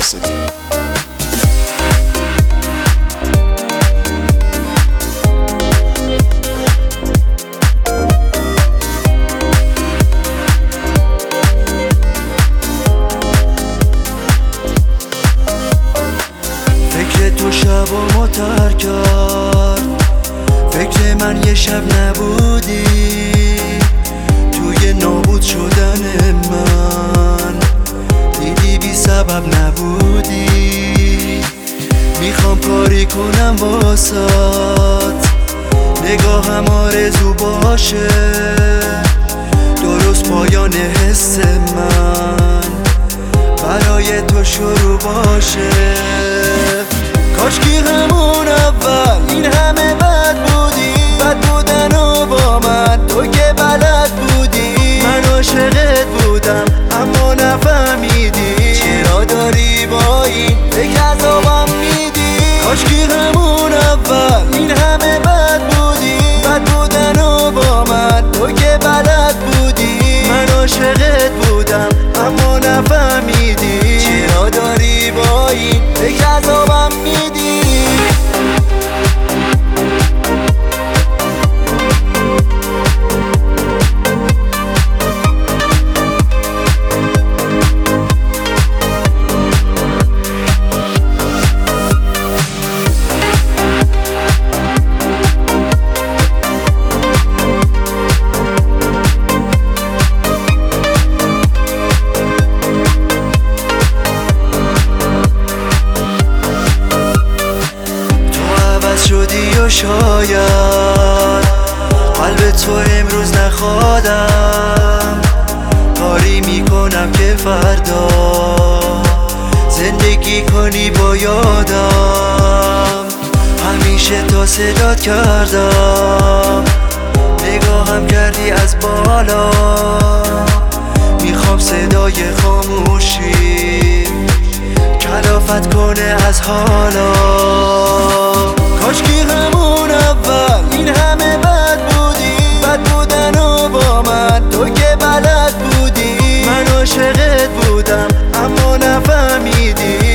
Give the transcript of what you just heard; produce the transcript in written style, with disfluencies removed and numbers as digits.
توسطی. فکر تو شبامو تر کرد، فکر من یه شب نبودی، توی نابود شدن من دیدی بی سبب نبودی. میخوام کاری کنم واسات، نگاهم آرزو باشه، درست پایان حس من برای تو شروع باشه. کاشکی همون اول این همه بد بودی، بد بودن و با من تو که بلد بودی. من عاشقت بودم اما نفهمیدی، چرا داری با این فکر عذابم میدی. کاشکی همون اول این همه بد بودی، بد بودن و با من تو که بلد بودی. من عاشقت بودم اما نفهمیدی، چرا داری با این فکر عذابم میدی. شدی و شاید قلب تو امروز نخوادم، کاری میکنم که فردا زندگی کنی با یادم. همیشه تا صدات کردم، نگاهم کردی از بالا، میخوام صدای خاموشی کلافت کنه از حالا. کاشکی همون اول این همه بد بودی، بد بودن و با من تو که بلد بودی. من عاشقت بودم اما نفهمیدی،